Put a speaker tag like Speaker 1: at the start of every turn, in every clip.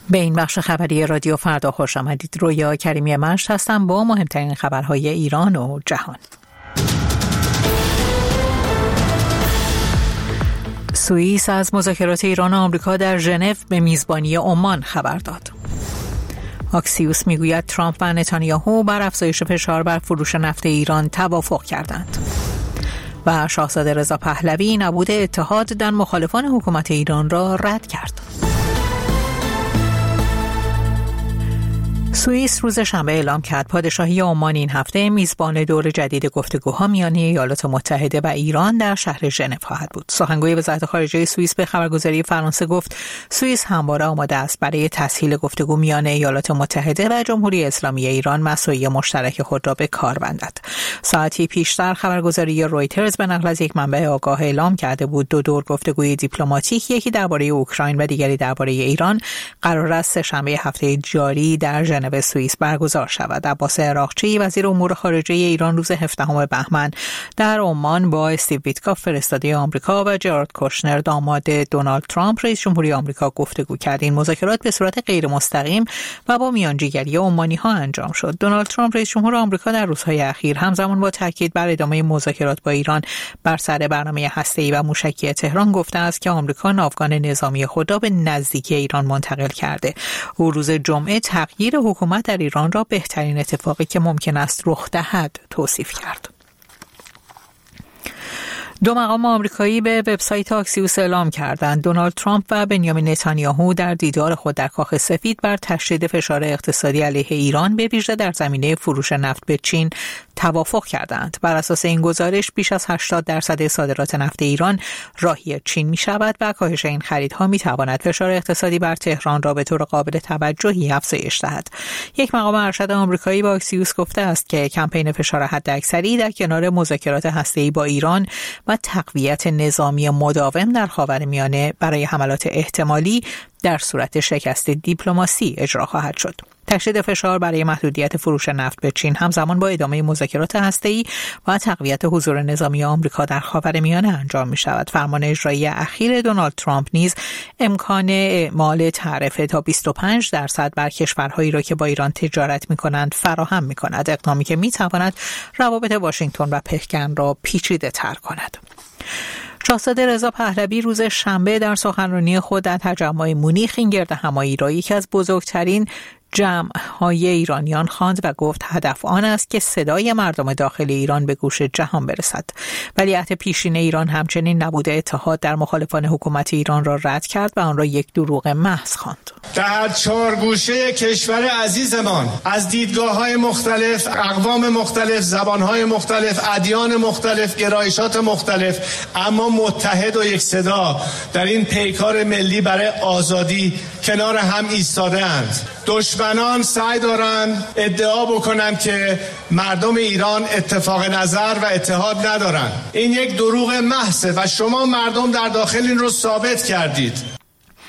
Speaker 1: به این بخش خبری رادیو فردا خوش آمدید. رویا کریمی مشت هستم با مهمترین خبرهای ایران و جهان. سوئیس از مذاکرات ایران و آمریکا در ژنو به میزبانی عمان خبر داد. آکسیوس میگوید ترامپ و نتانیاهو بر افزایش فشار بر فروش نفت ایران توافق کردند. و شاهزاده رضا پهلوی نبود اتحاد در مخالفان حکومت ایران را رد کرد. سوئیس روز شنبه اعلام کرد پادشاهی عمان این هفته میزبان دور جدید گفتگوها میان ایالات متحده و ایران در شهر ژنو خواهد بود. سخنگوی وزارت خارجه سوئیس به خبرگزاری فرانسه گفت سوئیس همواره آماده است برای تسهیل گفتگو میان ایالات متحده و جمهوری اسلامی ایران مساعی مشترک خود را به کار بندد. ساعتی پیشتر خبرگزاری رویترز به نقل از یک منبع آگاه اعلام کرده بود دو دور گفتگوی دیپلماتیک، یکی درباره اوکراین و دیگری درباره ایران، قرار است سه‌شنبه هفته جاری در ژنو به سوئیس برگزار شود. عباس عراقچی وزیر امور خارجه ایران روز 17 بهمن در عمان با استیو ویتکاف فرستاده آمریکا و جارد کوشنر داماد دونالد ترامپ رئیس جمهوری آمریکا گفتگو کرد. این مذاکرات به صورت غیر مستقیم و با میانجیگری عمانی‌ها انجام شد. دونالد ترامپ رئیس جمهور آمریکا در روزهای اخیر همزمان با تاکید بر ادامه مذاکرات با ایران بر سر برنامه هسته‌ای و موشکی تهران گفته است که آمریکا ناوگان نظامی خود را به نزدیکی ایران منتقل کرده. او روز جمعه تغییر حکومت در ایران را بهترین اتفاقی که ممکن است رخ دهد توصیف کرد. دو مقام آمریکایی به وبسایت آکسیوس اعلام کردند دونالد ترامپ و بنیامین نتانیاهو در دیدار خود در کاخ سفید بر تشدید فشار اقتصادی علیه ایران به ویژه در زمینه فروش نفت به چین توافق کردند. بر اساس این گزارش بیش از 80% صادرات نفت ایران راهی چین می شود و کاهش این خریدها می تواند فشار اقتصادی بر تهران را به طور قابل توجهی افزایش دهد. یک مقام ارشد آمریکایی به آکسیوس گفته است که کمپین فشار حداکثری در کنار مذاکرات هسته‌ای با ایران و تقویت نظامی مداوم در خاورمیانه برای حملات احتمالی در صورت شکست دیپلماسی اجرا خواهد شد. تشدید فشار برای محدودیت فروش نفت به چین همزمان با ادامه مذاکرات هسته‌ای و تقویت حضور نظامی آمریکا در خاورمیانه انجام می شود. فرمان اجرایی اخیر دونالد ترامپ نیز امکان اعمال تعرفه تا 25% بر کشورهایی را که با ایران تجارت می کنند فراهم می کند، اقدامی که می تواند روابط واشنگتن و پکن را پیچیده تر کند. شاهزاده رضا پهلوی روز شنبه در سخنرانی خود در تجمع مونیخ این گردهمایی را یکی از بزرگترین جمع‌های ایرانیان خواند و گفت هدف آن است که صدای مردم داخل ایران به گوش جهان برسد. ولیعهد پیشین ایران همچنین نبود اتحاد در مخالفان حکومت ایران را رد کرد و آن را یک دروغ محض خواند.
Speaker 2: در چهار گوشه کشور عزیزمان از دیدگاه‌های مختلف، اقوام مختلف، زبان‌های مختلف، ادیان مختلف، گرایشات مختلف، اما متحد و یک صدا در این پیکار ملی برای آزادی کنار هم ایستاده‌اند. دشمنان سعی دارند ادعا بکنند که مردم ایران اتفاق نظر و اتحاد ندارند. این یک دروغ محضه و شما مردم در داخل این رو ثابت کردید.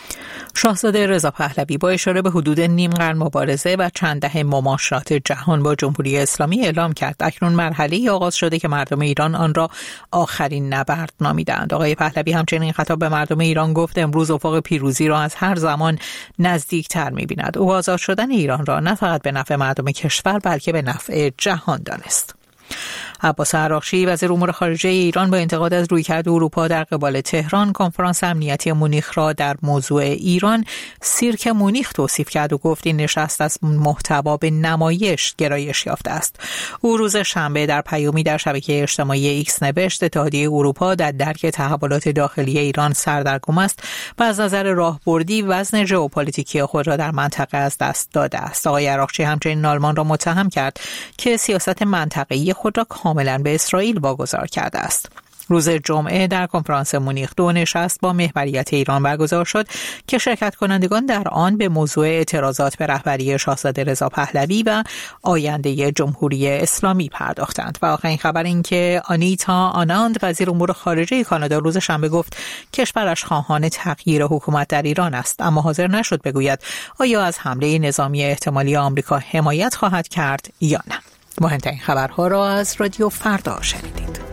Speaker 1: شاهزاده رضا پهلوی با اشاره به حدود نیم قرن مبارزه و چند دهه مماشات جهان با جمهوری اسلامی اعلام کرد اکنون مرحله‌ای آغاز شده که مردم ایران آن را آخرین نبرد نامیدند. آقای پهلوی همچنین خطاب به مردم ایران گفت امروز افق پیروزی را از هر زمان نزدیکتر می‌بیند. او آزاد شدن ایران را نه فقط به نفع مردم کشور بلکه به نفع جهان دانست. عباس عراقچی وزیر امور خارجه ایران با انتقاد از رویکرد اروپا در قبال تهران کنفرانس امنیتی مونیخ را در موضوع ایران سیرک مونیخ توصیف کرد و گفت این نشست از محتوا به نمایش گرایش یافته است. او روز شنبه در پیامی در شبکه اجتماعی ایکس نوشت اتحادیه اروپا در درک تحولات داخلی ایران سردرگم است و از نظر راهبردی وزن ژئوپلیتیکی خود را در منطقه از دست داده است. آقای عراقچی همچنین آلمان را متهم کرد که سیاست منطقه‌ای خود را کاملا به اسرائیل واگذار کرده است. روز جمعه در کنفرانس مونیخ 2 نشست با محوریت ایران برگزار شد که شرکت کنندگان در آن به موضوع اعتراضات به رهبری شاهزاده رضا پهلوی و آینده جمهوری اسلامی پرداختند. و آخرین خبر این که آنیتا آناند وزیر امور خارجه کانادا روز شنبه گفت کشورش خواهان تغییر حکومت در ایران است، اما حاضر نشد بگوید آیا از حمله نظامی احتمالی آمریکا حمایت خواهد کرد یا نه. مهمترین خبرها را از رادیو فردا شنیدید.